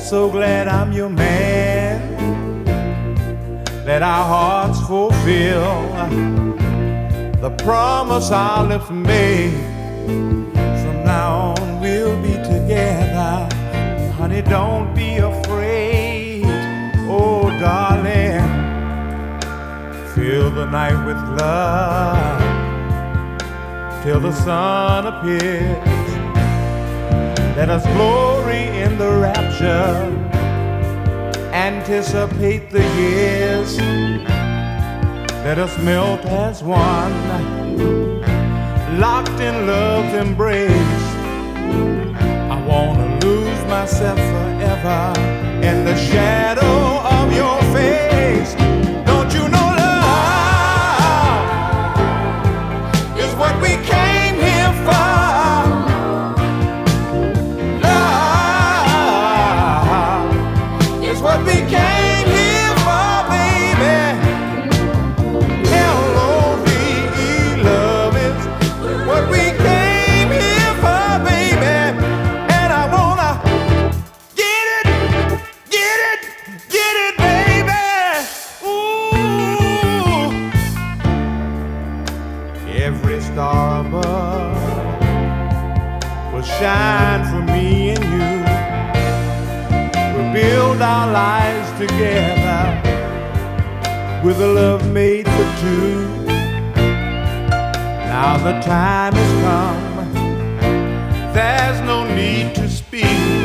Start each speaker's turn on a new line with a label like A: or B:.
A: so glad I'm your man. Let our hearts fulfill the promise our lips made. From now on we'll be together. Honey, don't be afraid. Oh, darling, fill the night with love till the sun appears. Let us glory in the rapture, anticipate the years. Let us melt as one, locked in love's embrace. I wanna lose myself forever in the shadow of your face. Don't you know love is what we came here for? What we came here for, baby. L-O-V-E, love is what we came here for, baby. And I wanna get it, get it, get it, baby. Ooh. Every star above will shine for me and you. Build our lives together with a love made for two. Now the time has come, there's no need to speak.